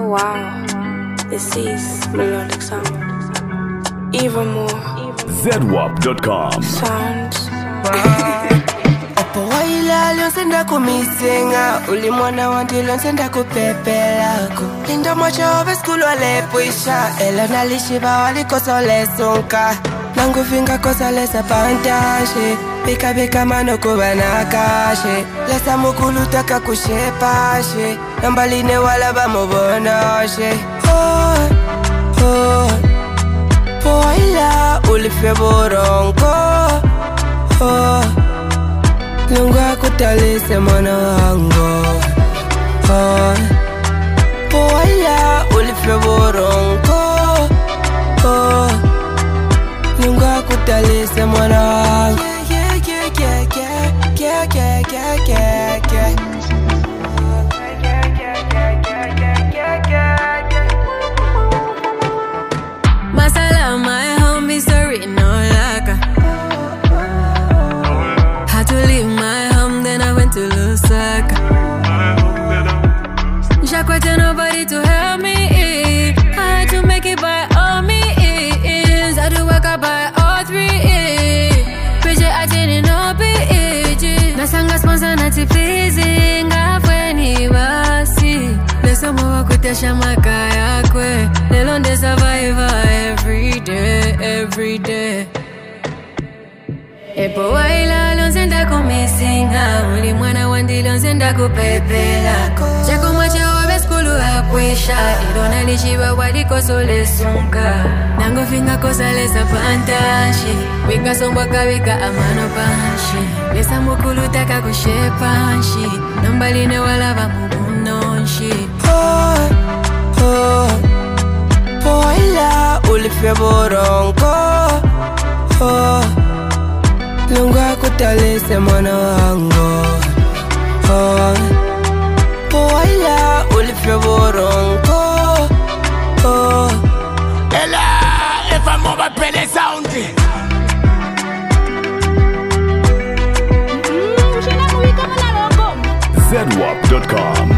Oh wow, this is melodic sound. Even more ZWAP.com sounds. Opo waila lyonsenda kumisenga uli mwana wandi lyonsenda kupepelako Linda mocha ove skulu walepuisha Elo nalishiba walikosa lesonka Nangu finga kosa lesa pantashe Bika bika mano kubana kashe Lesa mukulu taka kushepashe Nambaline wala bamobonashe Oh, oh Po waila ulife boronko Oh Lungu akutalise mwana wangu Oh Powaila ulife boronko Oh Lungu akutalise mwana wangu Masala, my homie, sorry, no laka. Had to leave my home, then I went to Lusaka. Jack waited nobody to help me. I had to make it by all means. I had to work out by all three. Bridget, I didn't know BG. Nasanga sponsor nati pleasing. Afweni basi. Lesa mwa kutesha makaya kwe. Lelonde survivor every day. Epo waila lyonsenda kumisinga uli mwana wandi lyonsenda kupepelako Chako mwache obe skulu apwisha Ilona lishiba walikoso lesunga Nango finga kosa lesa pantashi Wika sombwaka wika amano panshi Lesa mukulu taka kushepanshi Nambaline wala bamumunonshi Oh, oh Po waila ulife boronko Oh Lungu akutalise mwana wangu Oh Powaila ulife boronko Oh Ella, if I'm over pele sound ZWAP.com